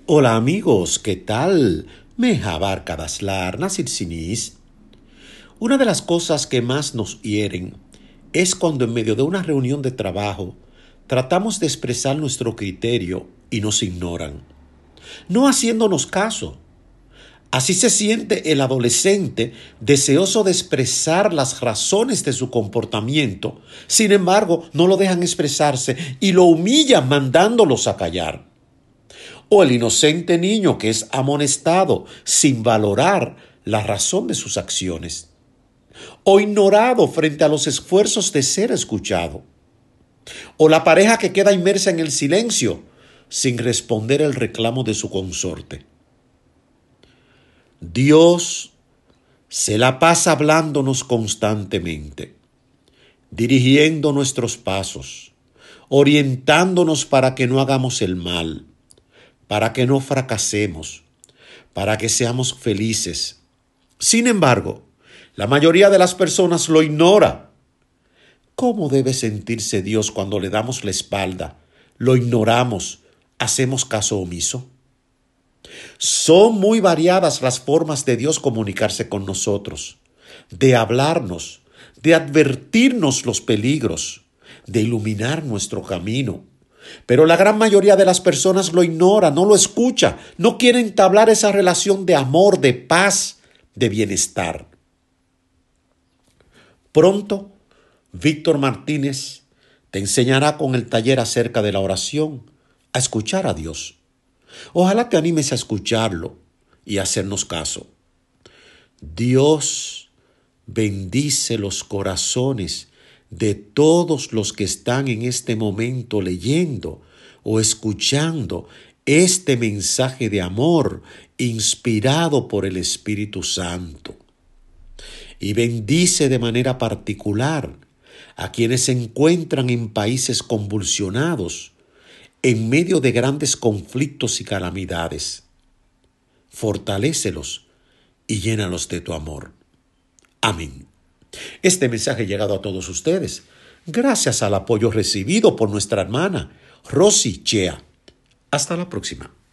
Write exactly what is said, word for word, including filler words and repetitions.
Hola amigos, ¿qué tal? Merhaba arkadaşlar, nasılsınız? Una de las cosas que más nos hieren es cuando en medio de una reunión de trabajo tratamos de expresar nuestro criterio y nos ignoran, no haciéndonos caso. Así se siente el adolescente deseoso de expresar las razones de su comportamiento, sin embargo no lo dejan expresarse y lo humillan mandándolos a callar. O el inocente niño que es amonestado sin valorar la razón de sus acciones. O ignorado frente a los esfuerzos de ser escuchado. O la pareja que queda inmersa en el silencio sin responder el reclamo de su consorte. Dios se la pasa hablándonos constantemente, dirigiendo nuestros pasos, orientándonos para que no hagamos el mal, para que no fracasemos, para que seamos felices. Sin embargo, la mayoría de las personas lo ignora. ¿Cómo debe sentirse Dios cuando le damos la espalda, lo ignoramos, hacemos caso omiso? Son muy variadas las formas de Dios comunicarse con nosotros, de hablarnos, de advertirnos los peligros, de iluminar nuestro camino. Pero la gran mayoría de las personas lo ignora, no lo escucha, no quiere entablar esa relación de amor, de paz, de bienestar. Pronto, Víctor Martínez te enseñará con el taller acerca de la oración a escuchar a Dios. Ojalá te animes a escucharlo y a hacernos caso. Dios bendice los corazones de todos los que están en este momento leyendo o escuchando este mensaje de amor inspirado por el Espíritu Santo. Y bendice de manera particular a quienes se encuentran en países convulsionados, en medio de grandes conflictos y calamidades. Fortalécelos y llénalos de tu amor. Amén. Este mensaje ha llegado a todos ustedes gracias al apoyo recibido por nuestra hermana Rosy Chea. Hasta la próxima.